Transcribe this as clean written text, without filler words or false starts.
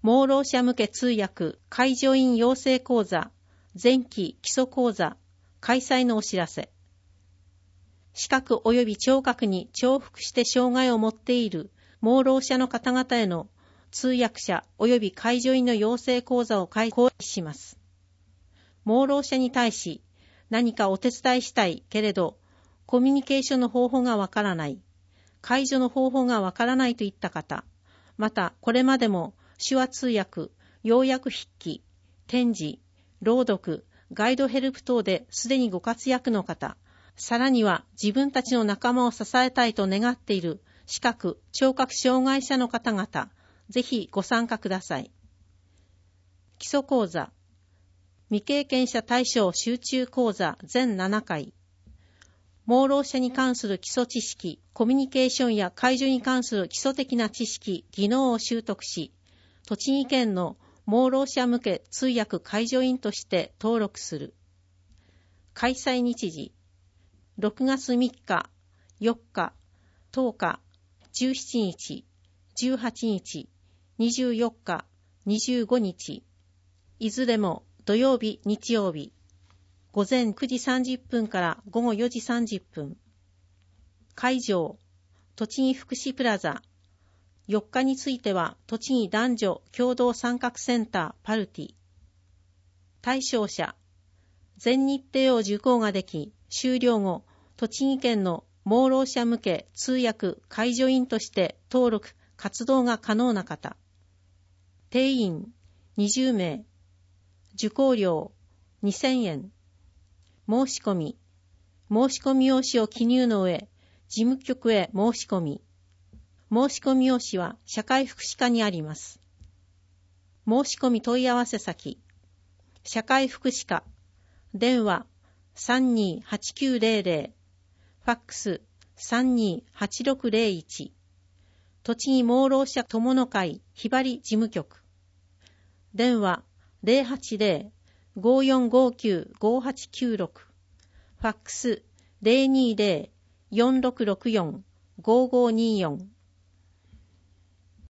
盲ろう者向け通訳介助員養成講座前期基礎講座開催のお知らせ。視覚及び聴覚に重複して障害を持っている盲ろう者の方々への通訳者及び介助員の養成講座を開講します。盲ろう者に対し何かお手伝いしたいけれどコミュニケーションの方法がわからない、介助の方法がわからないといった方、またこれまでも手話通訳、要約筆記、展示、朗読、ガイドヘルプ等ですでにご活躍の方、さらには自分たちの仲間を支えたいと願っている視覚・聴覚障害者の方々、ぜひご参加ください。基礎講座、未経験者対象集中講座全7回、盲ろう者に関する基礎知識、コミュニケーションや介助に関する基礎的な知識、技能を習得し、栃木県の盲ろう者向け通訳介助員として登録する。開催日時、6月3日、4日、10日、17日、18日、24日、25日、いずれも土曜日、日曜日、午前9時30分から午後4時30分。会場、栃木福祉プラザ。4日については、栃木男女共同参画センターパルティ。対象者、全日程を受講ができ、終了後、栃木県の盲ろう者向け通訳介助員として登録、活動が可能な方。定員20名。受講料2000円。申し込み用紙を記入の上、事務局へ申し込み。申し込み用紙は社会福祉課にあります。申し込み問い合わせ先、社会福祉課、電話328900、ファックス328601、栃木盲ろう者友の会ひばり事務局、電話080-5459-5896、ファックス020-4664-5524